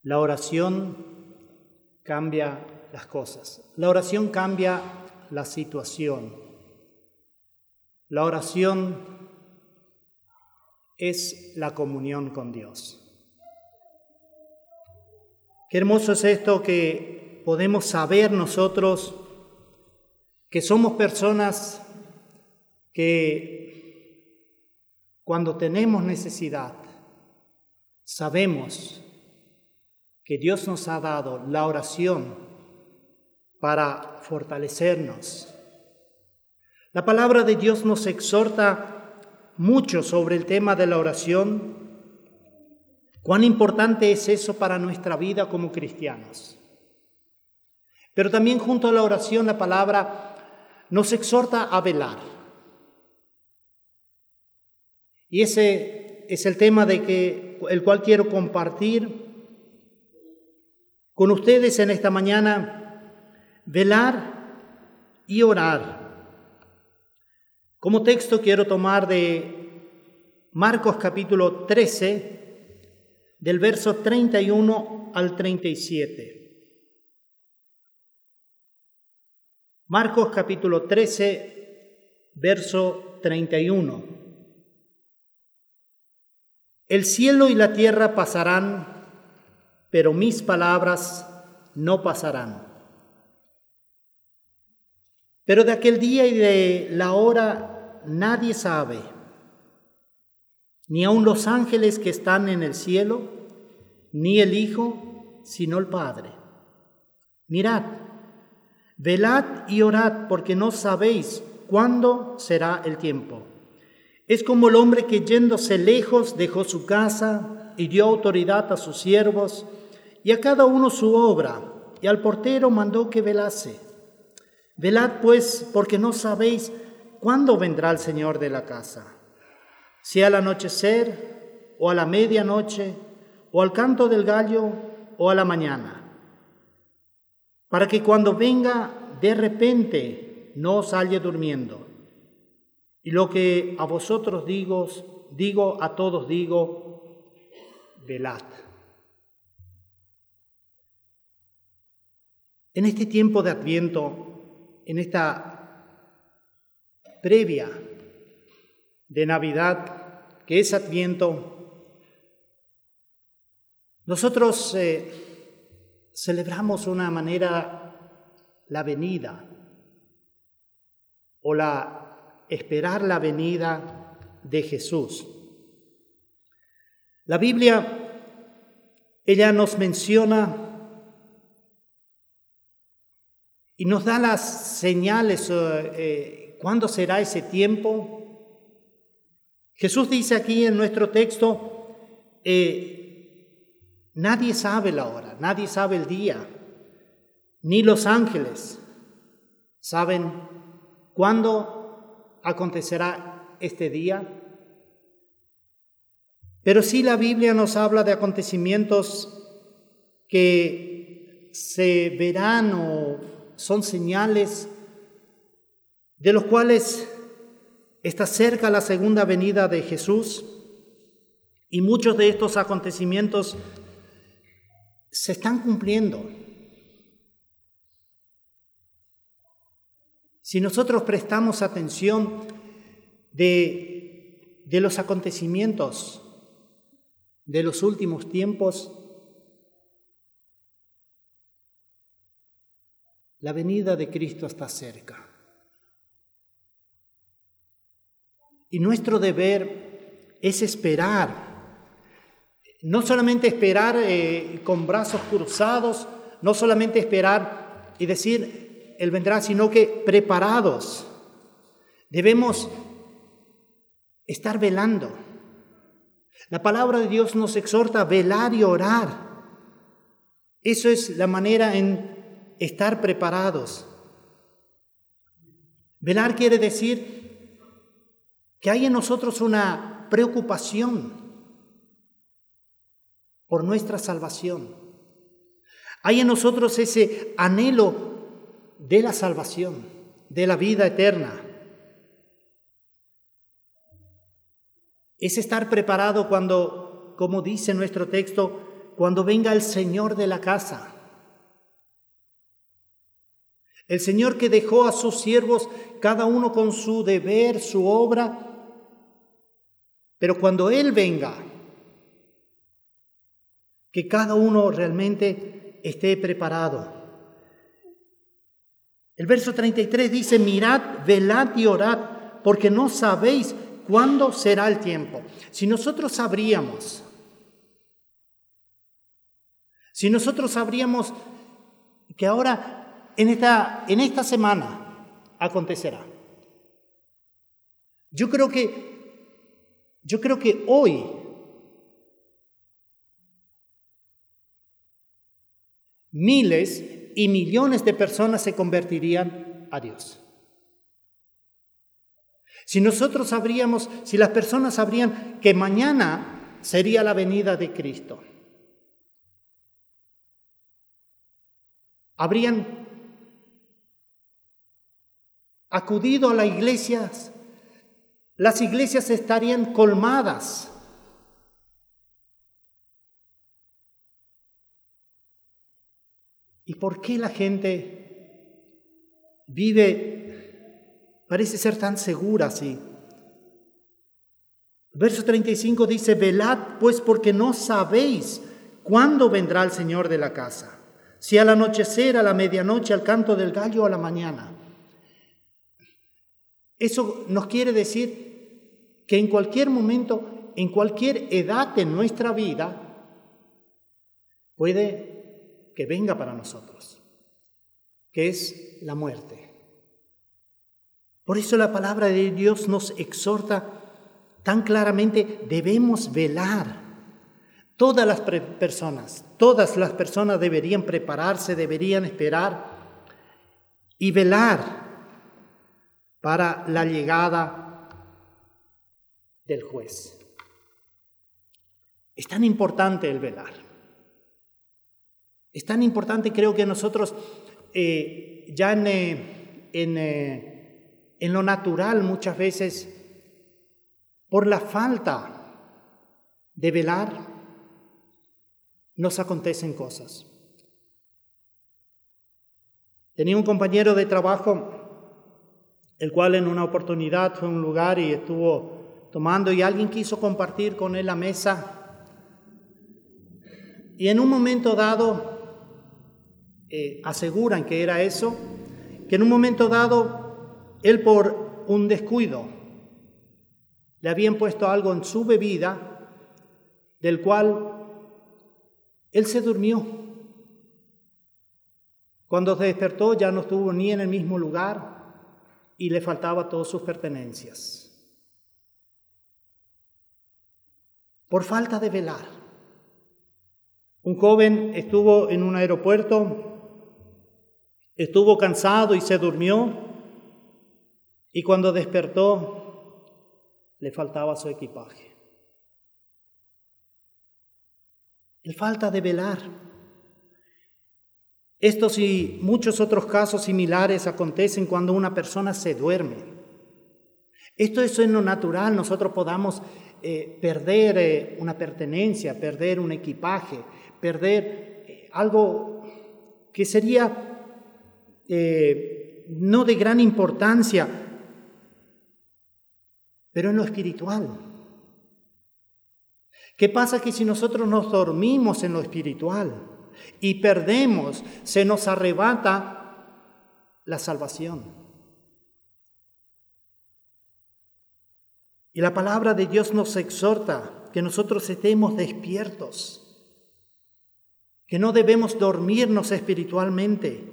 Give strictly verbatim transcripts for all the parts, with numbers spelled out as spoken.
La oración cambia las cosas. La oración cambia la situación. La oración es la comunión con Dios. Qué hermoso es esto que podemos saber nosotros, que somos personas que cuando tenemos necesidad, sabemos que Dios nos ha dado la oración para fortalecernos. La palabra de Dios nos exhorta mucho sobre el tema de la oración. Cuán importante es eso para nuestra vida como cristianos. Pero también junto a la oración, la palabra nos exhorta a velar. Y ese es el tema de que, el cual quiero compartir con ustedes en esta mañana, velar y orar. Como texto quiero tomar de Marcos capítulo trece, del verso treinta y uno al treinta y siete. Marcos capítulo trece, verso treinta y uno. El cielo y la tierra pasarán, pero mis palabras no pasarán. Pero de aquel día y de la hora nadie sabe, ni aun los ángeles que están en el cielo, ni el Hijo, sino el Padre. Mirad, velad y orad, porque no sabéis cuándo será el tiempo. Es como el hombre que yéndose lejos dejó su casa y dio autoridad a sus siervos, y a cada uno su obra, y al portero mandó que velase. Velad pues, porque no sabéis cuándo vendrá el Señor de la casa, si al anochecer, o a la medianoche, o al canto del gallo, o a la mañana, para que cuando venga de repente no os halle durmiendo. Y lo que a vosotros digo, digo a todos digo, velad. En este tiempo de Adviento, en esta previa de Navidad, que es Adviento, nosotros eh, celebramos de una manera la venida o la esperar la venida de Jesús. La Biblia, ella nos menciona y nos da las señales, eh, ¿cuándo será ese tiempo? Jesús dice aquí en nuestro texto, eh, nadie sabe la hora, nadie sabe el día, ni los ángeles saben cuándo acontecerá este día. Pero sí la Biblia nos habla de acontecimientos que se verán o son señales de los cuales está cerca la segunda venida de Jesús, y muchos de estos acontecimientos se están cumpliendo. Si nosotros prestamos atención de, de los acontecimientos de los últimos tiempos, la venida de Cristo está cerca. Y nuestro deber es esperar, no solamente esperar eh, con brazos cruzados, no solamente esperar y decir, Él vendrá, sino que preparados. Debemos estar velando. La palabra de Dios nos exhorta a velar y orar. Eso es la manera en estar preparados. Velar quiere decir que hay en nosotros una preocupación por nuestra salvación. Hay en nosotros ese anhelo de la salvación, de la vida eterna. Es estar preparado cuando, como dice nuestro texto, cuando venga el Señor de la casa. El Señor que dejó a sus siervos, cada uno con su deber, su obra. Pero cuando Él venga, que cada uno realmente esté preparado. El verso treinta y tres dice: mirad, velad y orad, porque no sabéis cuándo será el tiempo. Si nosotros sabríamos, si nosotros sabríamos que ahora en esta, en esta semana acontecerá. Yo creo que, yo creo que hoy miles y millones de personas se convertirían a Dios. Si nosotros sabríamos, si las personas sabrían que mañana sería la venida de Cristo, habrían acudido a las iglesias, las iglesias estarían colmadas. ¿Y por qué la gente vive, parece ser tan segura así? Verso treinta y cinco dice: velad pues, porque no sabéis cuándo vendrá el Señor de la casa, si al anochecer, a la medianoche, al canto del gallo o a la mañana. Eso nos quiere decir que en cualquier momento, en cualquier edad de nuestra vida, puede que venga para nosotros, que es la muerte. Por eso la palabra de Dios nos exhorta tan claramente: debemos velar. Todas las pre- personas, todas las personas deberían prepararse, deberían esperar y velar para la llegada del juez. Es tan importante el velar. Es tan importante, creo que nosotros eh, ya en, eh, en, eh, en lo natural muchas veces, por la falta de velar, nos acontecen cosas. Tenía un compañero de trabajo, el cual en una oportunidad fue a un lugar y estuvo tomando, y alguien quiso compartir con él la mesa. Y en un momento dado, Eh, aseguran que era eso, que en un momento dado, él por un descuido, le habían puesto algo en su bebida, del cual él se durmió. Cuando se despertó ya no estuvo ni en el mismo lugar y le faltaba todas sus pertenencias. Por falta de velar. Un joven estuvo en un aeropuerto, estuvo cansado y se durmió, y cuando despertó le faltaba su equipaje. La falta de velar. Estos y muchos otros casos similares acontecen cuando una persona se duerme. Esto es en lo natural, nosotros podamos eh, perder eh, una pertenencia, perder un equipaje, perder eh, algo que sería Eh, no de gran importancia, pero en lo espiritual. ¿Qué pasa? Que si nosotros nos dormimos en lo espiritual y perdemos, se nos arrebata la salvación. Y la palabra de Dios nos exhorta que nosotros estemos despiertos, que no debemos dormirnos espiritualmente.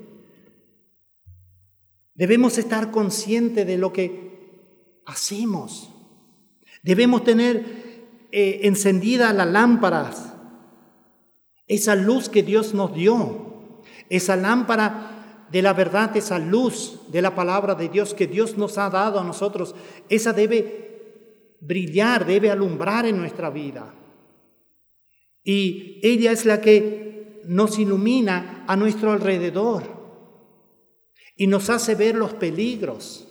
Debemos estar conscientes de lo que hacemos. Debemos tener eh, encendidas las lámparas, esa luz que Dios nos dio, esa lámpara de la verdad, esa luz de la palabra de Dios que Dios nos ha dado a nosotros. Esa debe brillar, debe alumbrar en nuestra vida. Y ella es la que nos ilumina a nuestro alrededor y nos hace ver los peligros.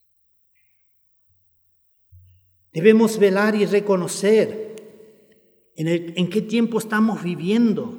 Debemos velar y reconocer ¿En, el, ¿En qué tiempo estamos viviendo?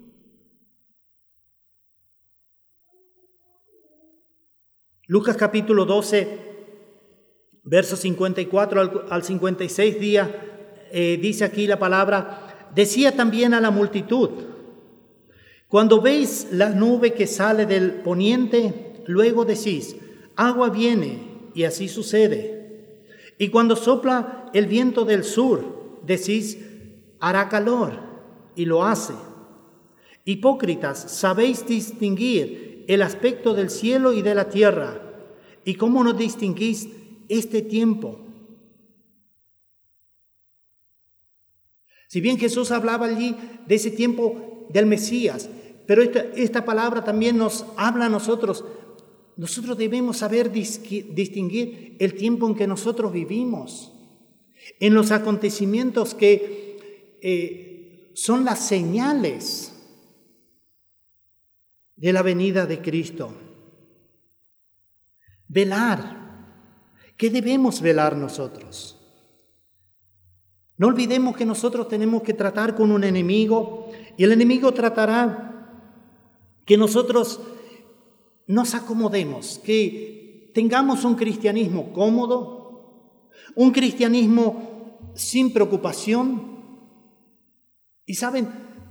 Lucas capítulo doce, versos cincuenta y cuatro al, al cincuenta y seis días, eh, dice aquí la palabra, decía también a la multitud, cuando veis la nube que sale del poniente, luego decís, agua viene, y así sucede. Y cuando sopla el viento del sur, decís, hará calor, y lo hace. Hipócritas, sabéis distinguir el aspecto del cielo y de la tierra, ¿y cómo no distinguís este tiempo? Si bien Jesús hablaba allí de ese tiempo del Mesías, pero esta, esta palabra también nos habla a nosotros. Nosotros debemos saber distinguir el tiempo en que nosotros vivimos, en los acontecimientos que eh, son las señales de la venida de Cristo. Velar. ¿Qué debemos velar nosotros? No olvidemos que nosotros tenemos que tratar con un enemigo y el enemigo tratará que nosotros nos acomodemos, que tengamos un cristianismo cómodo, un cristianismo sin preocupación. Y saben,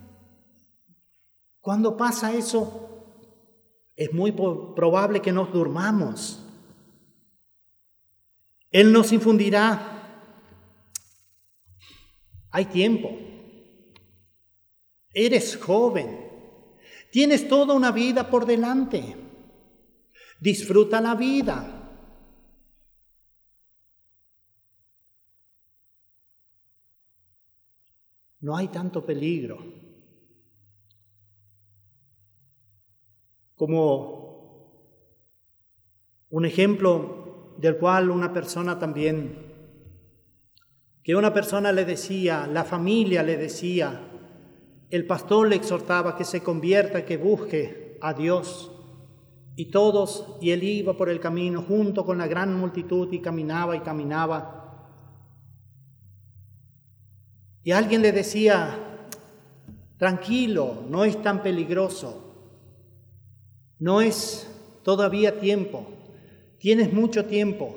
cuando pasa eso, es muy probable que nos durmamos. Él nos infundirá, hay tiempo, eres joven, tienes toda una vida por delante, disfruta la vida. No hay tanto peligro como un ejemplo del cual una persona también, que una persona le decía, la familia le decía, el pastor le exhortaba que se convierta, que busque a Dios, y todos, y él iba por el camino junto con la gran multitud y caminaba y caminaba. Y alguien le decía, tranquilo, no es tan peligroso, no es todavía tiempo, tienes mucho tiempo.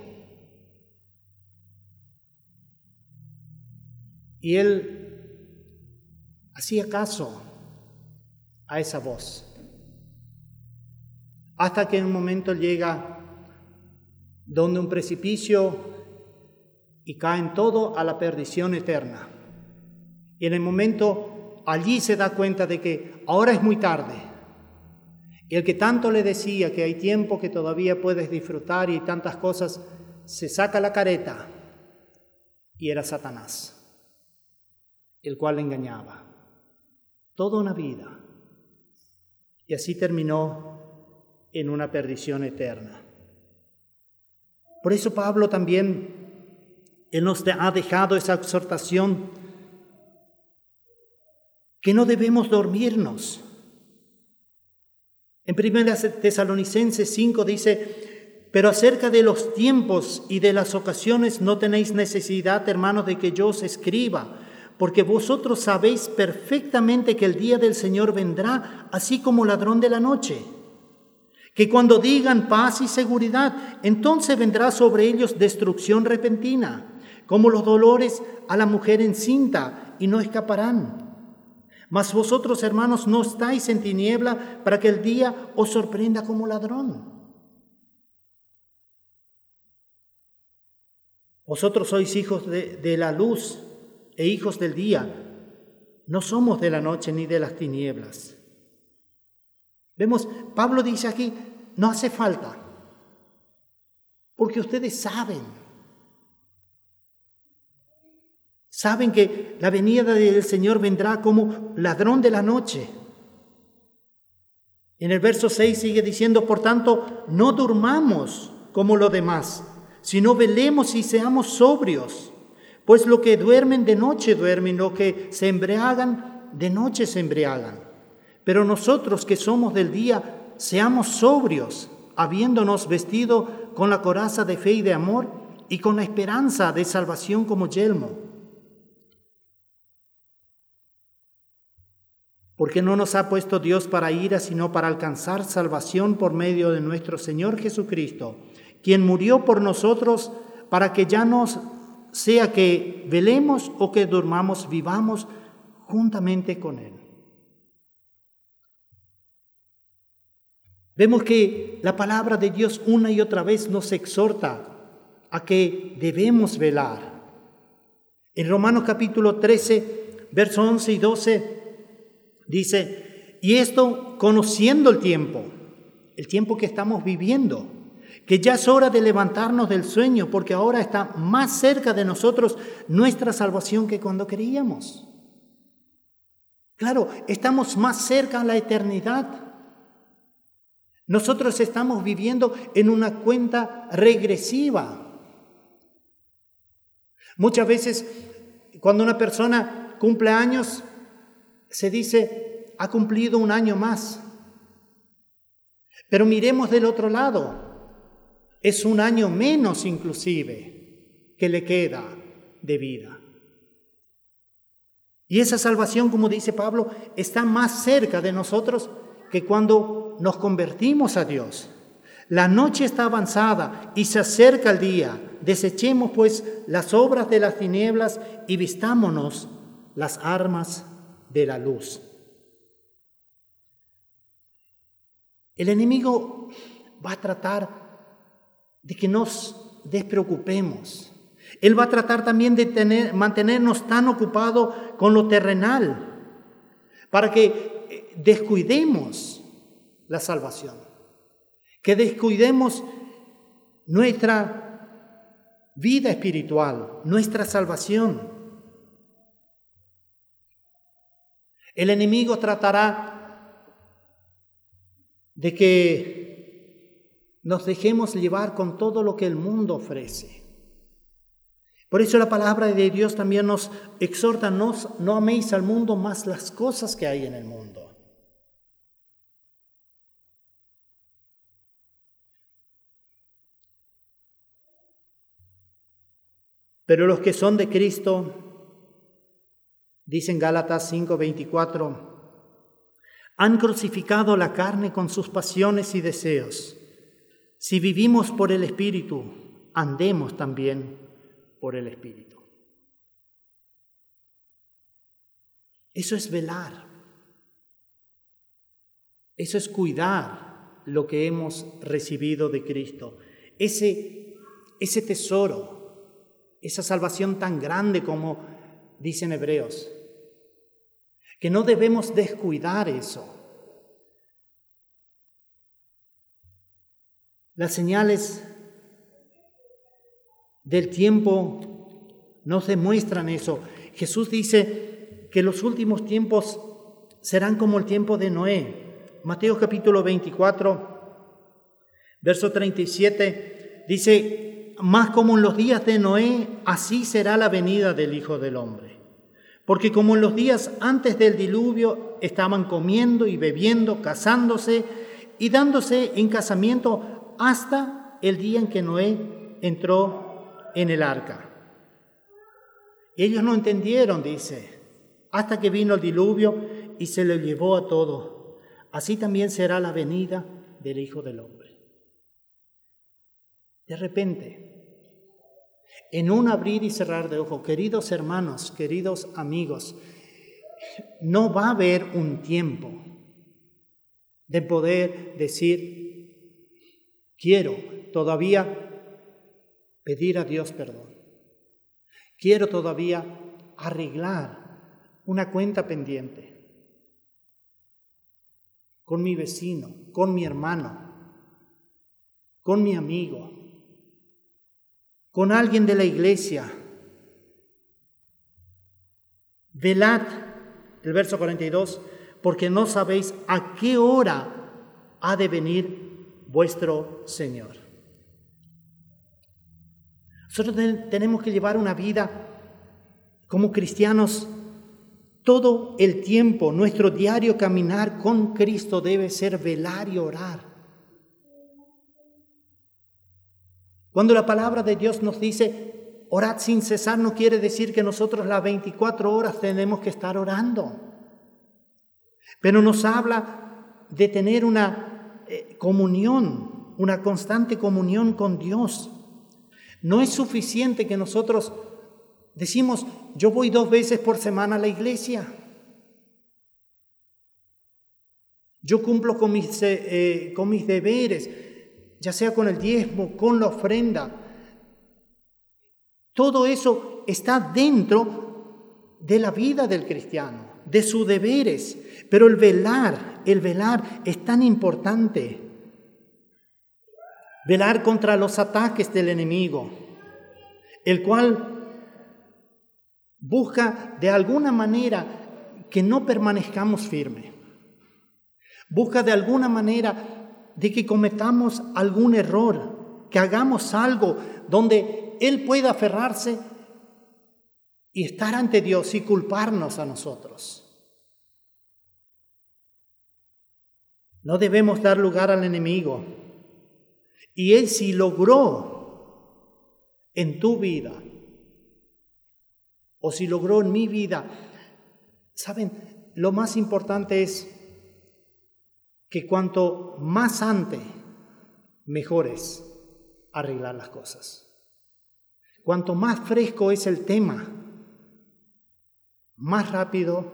Y él hacía caso a esa voz, hasta que en un momento llega donde un precipicio y caen todo a la perdición eterna. Y en el momento allí se da cuenta de que ahora es muy tarde. Y el que tanto le decía que hay tiempo, que todavía puedes disfrutar y tantas cosas, se saca la careta y era Satanás, el cual le engañaba toda una vida. Y así terminó en una perdición eterna. Por eso Pablo también, él nos ha dejado esa exhortación, que no debemos dormirnos. En primera Tesalonicenses cinco dice, pero acerca de los tiempos y de las ocasiones no tenéis necesidad, hermanos, de que yo os escriba, porque vosotros sabéis perfectamente que el día del Señor vendrá así como ladrón de la noche. Que cuando digan paz y seguridad, entonces vendrá sobre ellos destrucción repentina, como los dolores a la mujer encinta, y no escaparán. Mas vosotros, hermanos, no estáis en tiniebla para que el día os sorprenda como ladrón. Vosotros sois hijos de, de la luz e hijos del día. No somos de la noche ni de las tinieblas. Vemos, Pablo dice aquí, no hace falta, porque ustedes saben. Saben que la venida del Señor vendrá como ladrón de la noche. En el verso seis sigue diciendo, por tanto, no durmamos como los demás, sino velemos y seamos sobrios. Pues lo que duermen de noche duermen, lo que se embriagan de noche se embriagan. Pero nosotros que somos del día, seamos sobrios, habiéndonos vestido con la coraza de fe y de amor y con la esperanza de salvación como yelmo. Porque no nos ha puesto Dios para ira, sino para alcanzar salvación por medio de nuestro Señor Jesucristo, quien murió por nosotros para que ya no sea que velemos o que durmamos, vivamos juntamente con Él. Vemos que la palabra de Dios una y otra vez nos exhorta a que debemos velar. En Romanos capítulo trece, versos once y doce, dice, y esto conociendo el tiempo, el tiempo que estamos viviendo, que ya es hora de levantarnos del sueño, porque ahora está más cerca de nosotros nuestra salvación que cuando creíamos. Claro, estamos más cerca a la eternidad. Nosotros estamos viviendo en una cuenta regresiva. Muchas veces, cuando una persona cumple años, se dice, ha cumplido un año más. Pero miremos del otro lado. Es un año menos inclusive que le queda de vida. Y esa salvación, como dice Pablo, está más cerca de nosotros que cuando nos convertimos a Dios. La noche está avanzada y se acerca el día. Desechemos pues las obras de las tinieblas y vistámonos las armas de la luz. El enemigo va a tratar de que nos despreocupemos. Él va a tratar también de tener, mantenernos tan ocupados con lo terrenal para que descuidemos la salvación, que descuidemos nuestra vida espiritual, nuestra salvación. El enemigo tratará de que nos dejemos llevar con todo lo que el mundo ofrece. Por eso la palabra de Dios también nos exhorta, no, no améis al mundo más las cosas que hay en el mundo. Pero los que son de Cristo, dicen Gálatas cinco veinticuatro, han crucificado la carne con sus pasiones y deseos. Si vivimos por el Espíritu, andemos también por el Espíritu. Eso es velar. Eso es cuidar lo que hemos recibido de Cristo. Ese, ese tesoro, esa salvación tan grande como dicen Hebreos, que no debemos descuidar eso. Las señales del tiempo nos demuestran eso. Jesús dice que los últimos tiempos serán como el tiempo de Noé. Mateo capítulo veinticuatro, verso treinta y siete, dice, más como en los días de Noé, así será la venida del Hijo del Hombre. Porque como en los días antes del diluvio estaban comiendo y bebiendo, casándose y dándose en casamiento hasta el día en que Noé entró en el arca. Ellos no entendieron, dice, hasta que vino el diluvio y se lo llevó a todo. Así también será la venida del Hijo del Hombre. De repente, en un abrir y cerrar de ojos, queridos hermanos, queridos amigos, no va a haber un tiempo de poder decir, quiero todavía pedir a Dios perdón. Quiero todavía arreglar una cuenta pendiente con mi vecino, con mi hermano, con mi amigo, con alguien de la iglesia. Velad, el verso cuarenta y dos, porque no sabéis a qué hora ha de venir vuestro Señor. Nosotros tenemos que llevar una vida como cristianos todo el tiempo. Nuestro diario caminar con Cristo debe ser velar y orar. Cuando la palabra de Dios nos dice orad sin cesar, no quiere decir que nosotros las veinticuatro horas tenemos que estar orando. pero nos habla de tener una eh, comunión, una constante comunión con Dios. No es suficiente que nosotros decimos, yo voy dos veces por semana a la iglesia. Yo cumplo con mis, eh, con mis deberes, ya sea con el diezmo, con la ofrenda. Todo eso está dentro de la vida del cristiano, de sus deberes. Pero el velar, el velar es tan importante. Velar contra los ataques del enemigo, el cual busca de alguna manera que no permanezcamos firmes. Busca de alguna manera de que cometamos algún error, que hagamos algo donde Él pueda aferrarse y estar ante Dios y culparnos a nosotros. No debemos dar lugar al enemigo. Y Él si logró en tu vida, o si logró en mi vida, ¿saben? Lo más importante es que cuanto más antes, mejor es arreglar las cosas. Cuanto más fresco es el tema, más rápido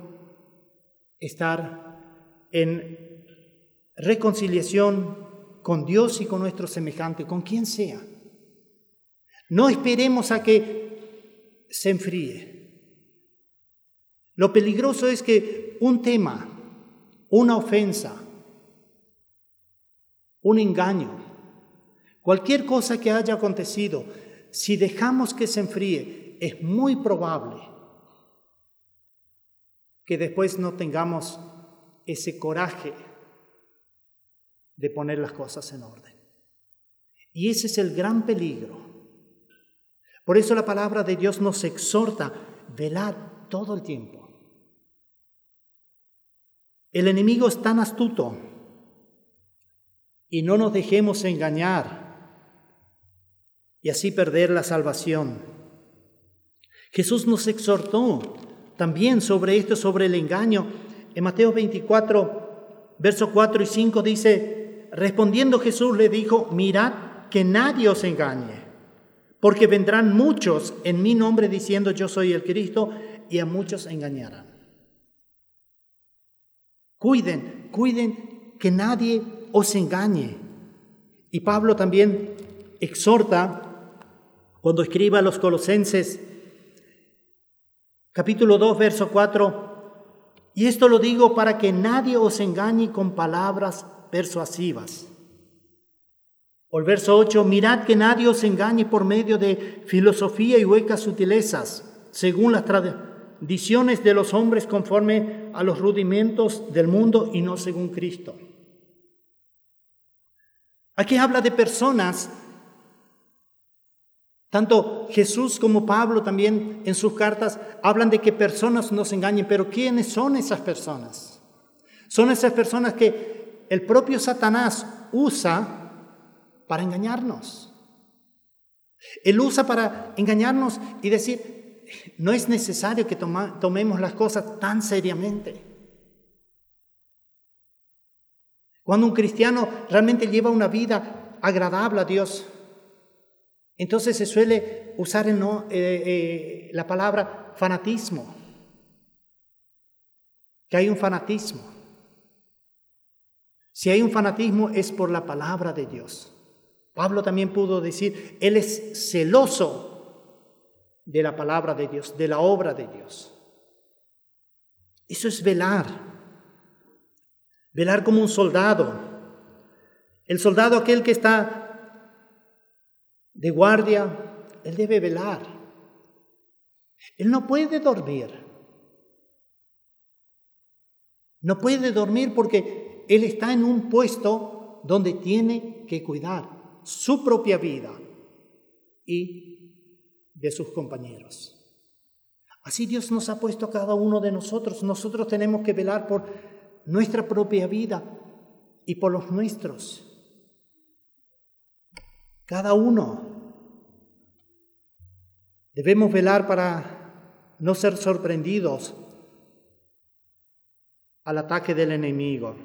estar en reconciliación con Dios y con nuestro semejante, con quien sea. No esperemos a que se enfríe. Lo peligroso es que un tema, una ofensa, un engaño, cualquier cosa que haya acontecido, si dejamos que se enfríe, es muy probable que después no tengamos ese coraje de poner las cosas en orden. Y ese es el gran peligro. Por eso la palabra de Dios nos exhorta, velad todo el tiempo. El enemigo es tan astuto y no nos dejemos engañar y así perder la salvación. Jesús nos exhortó también sobre esto, sobre el engaño. En Mateo veinticuatro, versos cuatro y cinco dice, respondiendo Jesús le dijo, mirad que nadie os engañe, porque vendrán muchos en mi nombre diciendo yo soy el Cristo y a muchos engañarán. Cuiden, cuiden que nadie os engañe. Y Pablo también exhorta cuando escribe a los Colosenses, capítulo dos, verso cuatro, y esto lo digo para que nadie os engañe con palabras persuasivas. O el verso ocho, mirad que nadie os engañe por medio de filosofía y huecas sutilezas, según las tradiciones de los hombres conforme a los rudimentos del mundo y no según Cristo. Aquí habla de personas, tanto Jesús como Pablo también en sus cartas hablan de que personas nos engañen, pero ¿quiénes son esas personas? Son esas personas que el propio Satanás usa para engañarnos. Él usa para engañarnos y decir, no es necesario que toma, tomemos las cosas tan seriamente. Cuando un cristiano realmente lleva una vida agradable a Dios, entonces se suele usar el no, eh, eh, la palabra fanatismo, que hay un fanatismo. Si hay un fanatismo es por la palabra de Dios. Pablo también pudo decir, él es celoso de la palabra de Dios, de la obra de Dios. Eso es velar. Velar como un soldado. El soldado, aquel que está de guardia, él debe velar. Él no puede dormir. No puede dormir porque él está en un puesto donde tiene que cuidar su propia vida y de sus compañeros. Así Dios nos ha puesto a cada uno de nosotros. Nosotros tenemos que velar por nuestra propia vida y por los nuestros. Cada uno. Debemos velar para no ser sorprendidos al ataque del enemigo.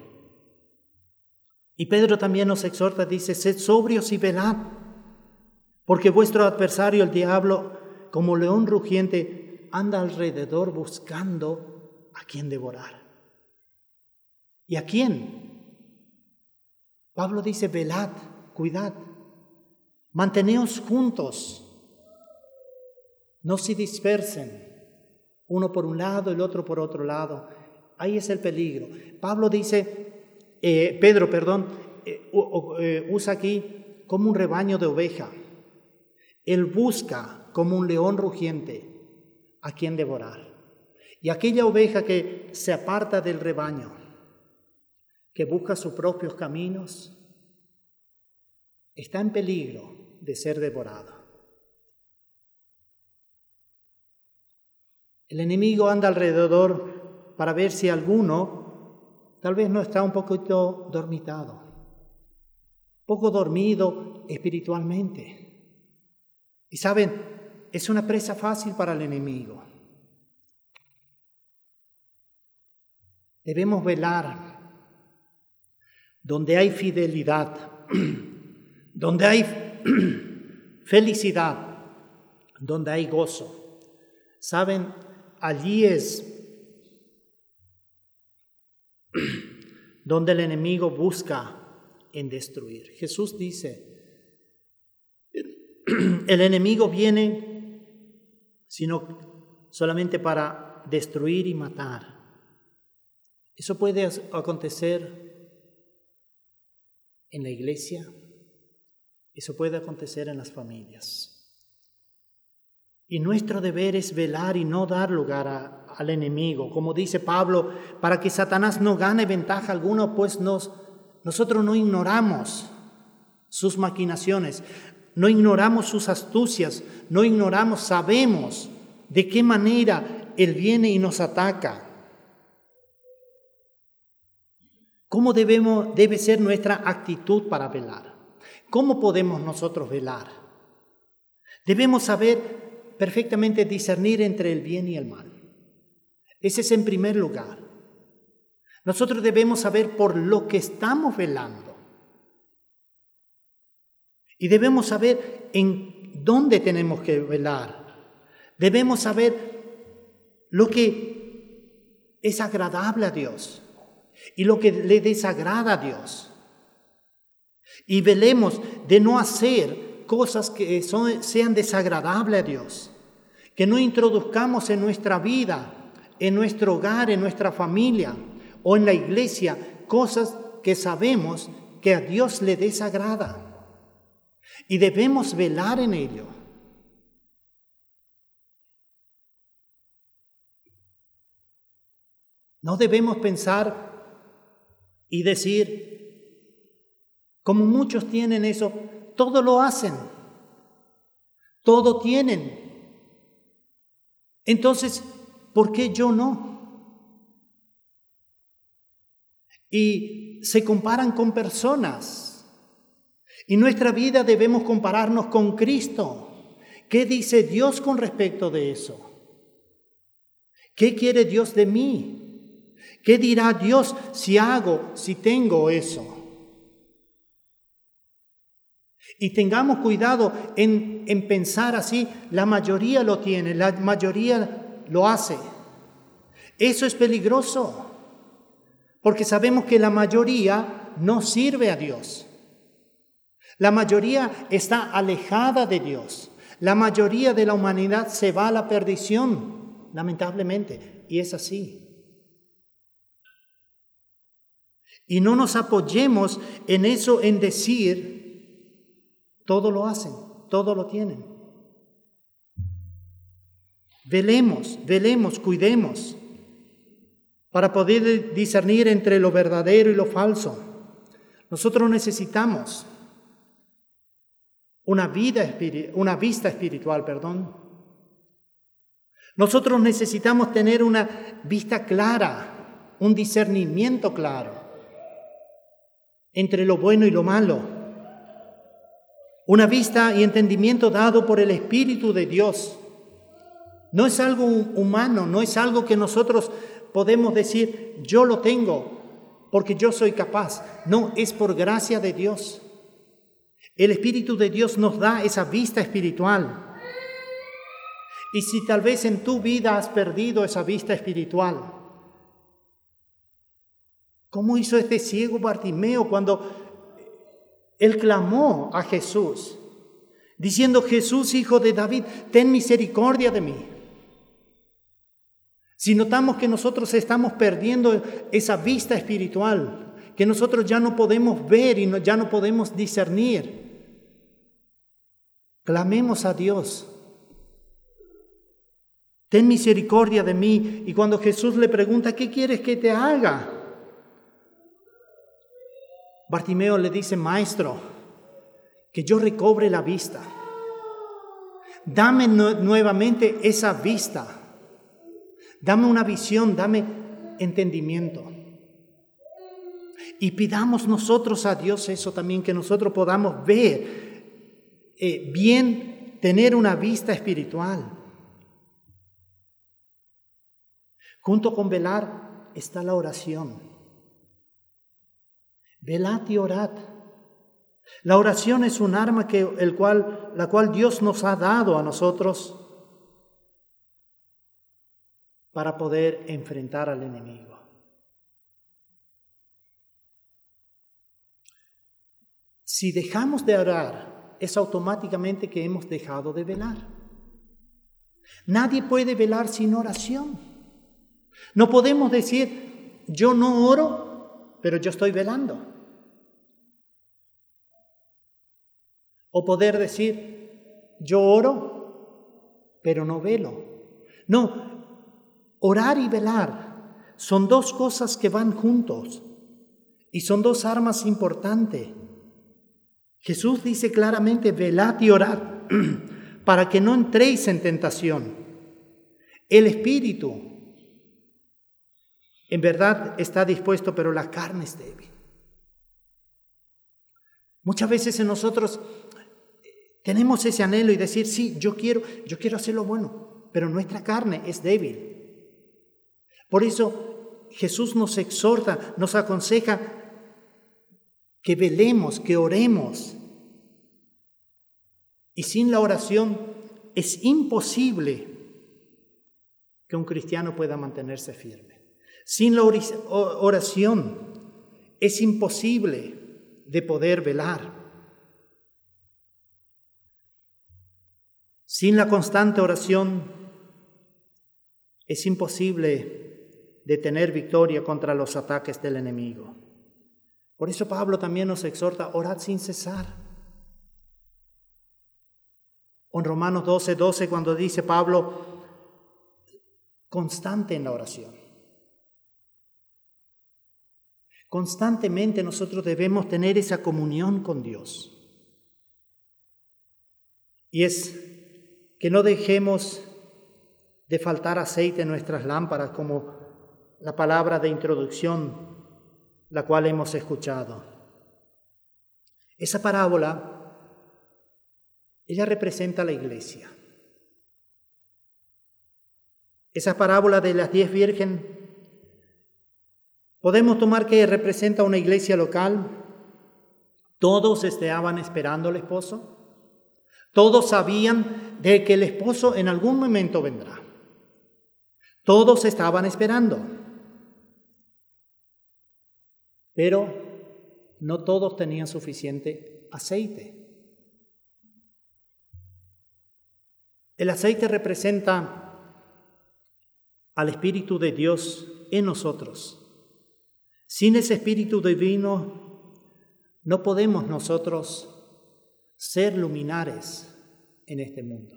Y Pedro también nos exhorta, dice, sed sobrios y velad, porque vuestro adversario, el diablo, como león rugiente, anda alrededor buscando a quien devorar. ¿Y a quién? Pablo dice, velad, cuidad, manteneos juntos, no se dispersen, uno por un lado, el otro por otro lado. Ahí es el peligro. Pablo dice, eh, Pedro, perdón, eh, eh, usa aquí como un rebaño de oveja. Él busca como un león rugiente a quien devorar. Y aquella oveja que se aparta del rebaño, que busca sus propios caminos, está en peligro de ser devorada. El enemigo anda alrededor para ver si alguno tal vez no está un poquito dormitado, poco dormido espiritualmente. Y saben, es una presa fácil para el enemigo. Debemos velar donde hay fidelidad, donde hay felicidad, donde hay gozo. Saben, allí es donde el enemigo busca en destruir. Jesús dice, el enemigo viene sino solamente para destruir y matar. Eso puede acontecer en la iglesia, eso puede acontecer en las familias. Y nuestro deber es velar y no dar lugar a, al enemigo. Como dice Pablo, para que Satanás no gane ventaja alguna, pues nos, nosotros no ignoramos sus maquinaciones, no ignoramos sus astucias, no ignoramos, sabemos de qué manera él viene y nos ataca. ¿Cómo debemos, debe ser nuestra actitud para velar? ¿Cómo podemos nosotros velar? Debemos saber perfectamente discernir entre el bien y el mal. Ese es en primer lugar. Nosotros debemos saber por lo que estamos velando. Y debemos saber en dónde tenemos que velar. Debemos saber lo que es agradable a Dios y lo que le desagrada a Dios. Y velemos de no hacer cosas que son, sean desagradables a Dios, que no introduzcamos en nuestra vida, en nuestro hogar, en nuestra familia o en la iglesia, cosas que sabemos que a Dios le desagrada. Y debemos velar en ello. No debemos pensar y decir, como muchos tienen eso, todo lo hacen, todo tienen. Entonces, ¿por qué yo no? Y se comparan con personas. Y nuestra vida debemos compararnos con Cristo. ¿Qué dice Dios con respecto de eso? ¿Qué quiere Dios de mí? ¿Qué dirá Dios si hago, si tengo eso? Y tengamos cuidado en, en pensar así, la mayoría lo tiene, la mayoría lo hace. Eso es peligroso, porque sabemos que la mayoría no sirve a Dios. La mayoría está alejada de Dios. La mayoría de la humanidad se va a la perdición, lamentablemente, y es así. Y no nos apoyemos en eso, en decir, todo lo hacen, todo lo tienen. Velemos, velemos, cuidemos, para poder discernir entre lo verdadero y lo falso. Nosotros necesitamos una vida espiri- una vista espiritual, perdón. Nosotros necesitamos tener una vista clara, un discernimiento claro entre lo bueno y lo malo. Una vista y entendimiento dado por el Espíritu de Dios. No es algo humano, no es algo que nosotros podemos decir, yo lo tengo porque yo soy capaz. No, es por gracia de Dios. El Espíritu de Dios nos da esa vista espiritual. Y si tal vez en tu vida has perdido esa vista espiritual, ¿cómo hizo este ciego Bartimeo cuando él clamó a Jesús, diciendo, Jesús, Hijo de David, ten misericordia de mí? Si notamos que nosotros estamos perdiendo esa vista espiritual, que nosotros ya no podemos ver y no, ya no podemos discernir, clamemos a Dios. Ten misericordia de mí. Y cuando Jesús le pregunta, ¿qué quieres que te haga? Bartimeo le dice, Maestro, que yo recobre la vista. Dame nu- nuevamente esa vista. Dame una visión, dame entendimiento. Y pidamos nosotros a Dios eso también, que nosotros podamos ver eh, bien, tener una vista espiritual. Junto con velar está la oración. Velad y orad. La oración es un arma que, el cual, la cual Dios nos ha dado a nosotros para poder enfrentar al enemigo. Si dejamos de orar, es automáticamente que hemos dejado de velar. Nadie puede velar sin oración. No podemos decir, yo no oro, pero yo estoy velando. O poder decir, yo oro, pero no velo. No, orar y velar son dos cosas que van juntos y son dos armas importantes. Jesús dice claramente, velad y orad para que no entréis en tentación. El espíritu en verdad está dispuesto, pero la carne es débil. Muchas veces en nosotros tenemos ese anhelo y decir, sí, yo quiero, yo quiero hacer lo bueno, pero nuestra carne es débil. Por eso Jesús nos exhorta, nos aconseja que velemos, que oremos. Y sin la oración es imposible que un cristiano pueda mantenerse firme. Sin la oración es imposible de poder velar. Sin la constante oración es imposible de tener victoria contra los ataques del enemigo. Por eso Pablo también nos exhorta, orad sin cesar. En Romanos doce, doce, cuando dice Pablo, constante en la oración. Constantemente nosotros debemos tener esa comunión con Dios. Y es que no dejemos de faltar aceite en nuestras lámparas, como la palabra de introducción, la cual hemos escuchado. Esa parábola, ella representa a la iglesia. Esa parábola de las diez vírgenes, podemos tomar que representa una iglesia local. Todos estaban esperando al esposo. Todos sabían de que el esposo en algún momento vendrá. Todos estaban esperando. Pero no todos tenían suficiente aceite. El aceite representa al Espíritu de Dios en nosotros. Sin ese Espíritu divino no podemos nosotros ser luminares en este mundo.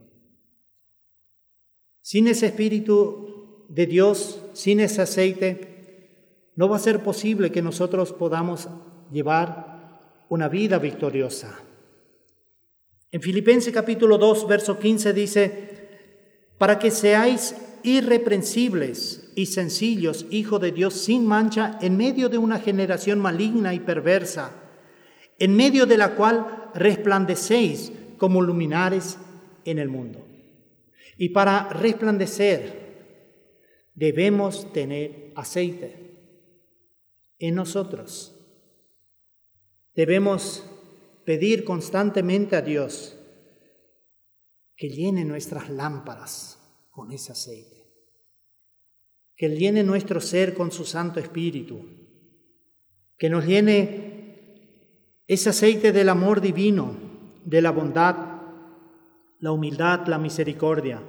Sin ese Espíritu de Dios, sin ese aceite, no va a ser posible que nosotros podamos llevar una vida victoriosa. En Filipenses capítulo dos, verso quince dice, para que seáis irreprensibles y sencillos, hijos de Dios, sin mancha, en medio de una generación maligna y perversa, en medio de la cual resplandecéis como luminares en el mundo. Y para resplandecer debemos tener aceite en nosotros. Debemos pedir constantemente a Dios que llene nuestras lámparas con ese aceite, que llene nuestro ser con su Santo Espíritu, que nos llene ese aceite del amor divino, de la bondad, la humildad, la misericordia.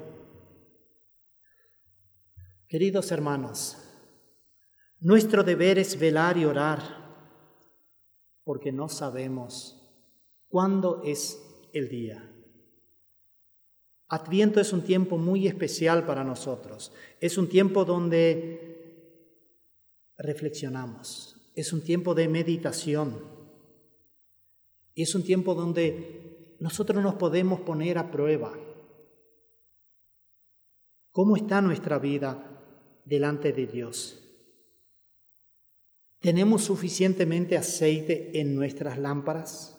Queridos hermanos, nuestro deber es velar y orar, porque no sabemos cuándo es el día. Adviento es un tiempo muy especial para nosotros. Es un tiempo donde reflexionamos. Es un tiempo de meditación. Y es un tiempo donde nosotros nos podemos poner a prueba. ¿Cómo está nuestra vida delante de Dios? ¿Tenemos suficientemente aceite en nuestras lámparas?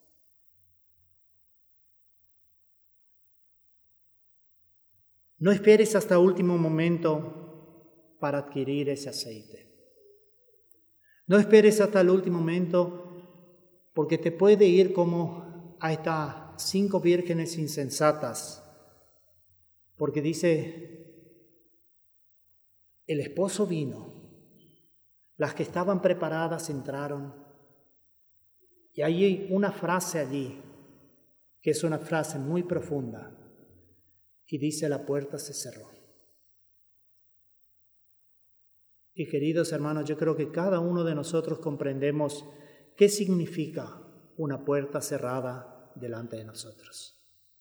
No esperes hasta último momento para adquirir ese aceite. No esperes hasta el último momento, porque te puede ir como a estas cinco vírgenes insensatas, porque dice, el esposo vino, las que estaban preparadas entraron, y hay una frase allí, que es una frase muy profunda, y dice, la puerta se cerró. Y queridos hermanos, yo creo que cada uno de nosotros comprendemos qué significa una puerta cerrada delante de nosotros.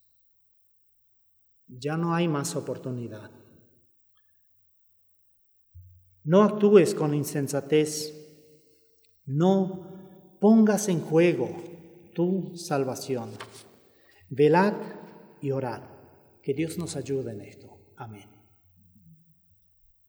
Ya no hay más oportunidad. No actúes con insensatez, no pongas en juego tu salvación. Velad y orad. Que Dios nos ayude en esto. Amén.